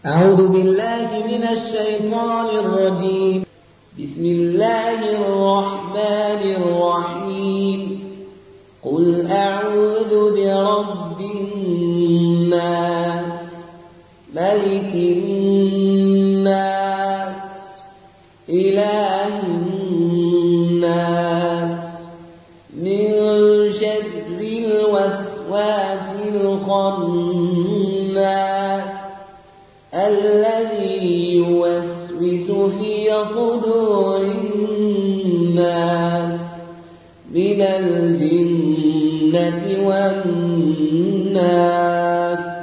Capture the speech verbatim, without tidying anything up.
أعوذ بالله من الشيطان الرجيم. بسم الله الرحمن الرحيم. قل أعوذ برب الناس ملك الناس إله الناس من شر الوسواس الخناس الذي يوسوس في صدور الناس من الجنة والناس.